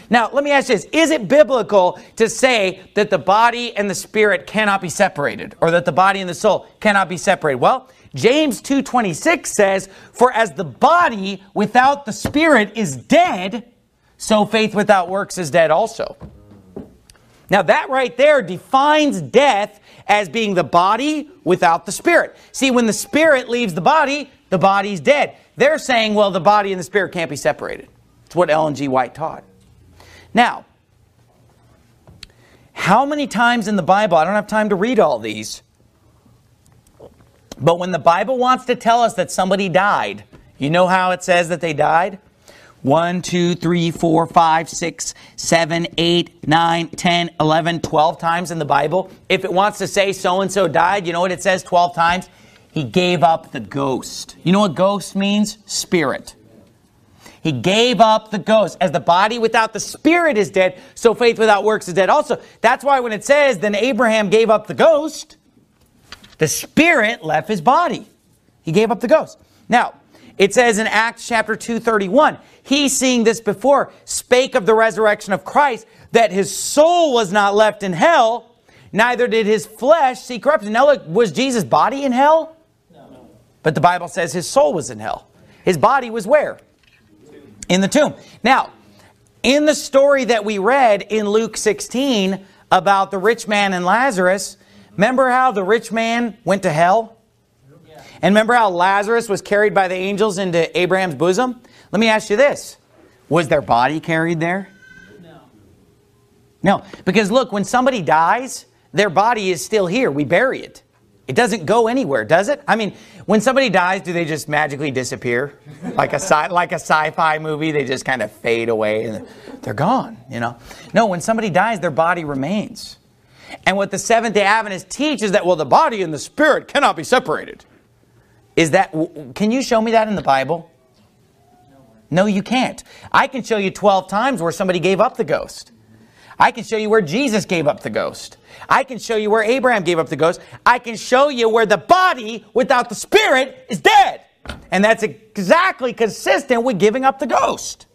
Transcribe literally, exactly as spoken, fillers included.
Now, let me ask you this. Is it biblical to say that the body and the spirit cannot be separated, or that the body and the soul cannot be separated? Well, James two twenty-six says, "For as the body without the spirit is dead, so faith without works is dead also." Now that right there defines death as being the body without the spirit. See, when the spirit leaves the body, the body's dead. They're saying, well, the body and the spirit can't be separated. It's what Ellen G. White taught. Now, how many times in the Bible, I don't have time to read all these, but when the Bible wants to tell us that somebody died, you know how it says that they died? One, two, three, four, five, six, seven, eight, nine, ten, eleven, twelve times in the Bible. If it wants to say so-and-so died, you know what it says twelve times? He gave up the ghost. You know what ghost means? Spirit. He gave up the ghost. As the body without the spirit is dead, so faith without works is dead also. That's why when it says, then Abraham gave up the ghost, the spirit left his body. He gave up the ghost. Now, it says in Acts chapter two thirty-one, he, seeing this before, spake of the resurrection of Christ, that his soul was not left in hell, neither did his flesh see corruption. Now look, was Jesus' body in hell? No. But the Bible says his soul was in hell. His body was where? In the tomb. Now, in the story that we read in Luke sixteen about the rich man and Lazarus, remember how the rich man went to hell? Yeah. And remember how Lazarus was carried by the angels into Abraham's bosom? Let me ask you this. Was their body carried there? No. No. Because look, when somebody dies, their body is still here. We bury it. It doesn't go anywhere, does it? I mean, when somebody dies, do they just magically disappear? Like a sci like a sci-fi movie, they just kind of fade away and they're gone, you know? No, when somebody dies, their body remains. And what the Seventh-day Adventists teach is that, well, the body and the spirit cannot be separated. Is that, can you show me that in the Bible? No, you can't. I can show you twelve times where somebody gave up the ghost. I can show you where Jesus gave up the ghost. I can show you where Abraham gave up the ghost. I can show you where the body without the spirit is dead. And that's exactly consistent with giving up the ghost.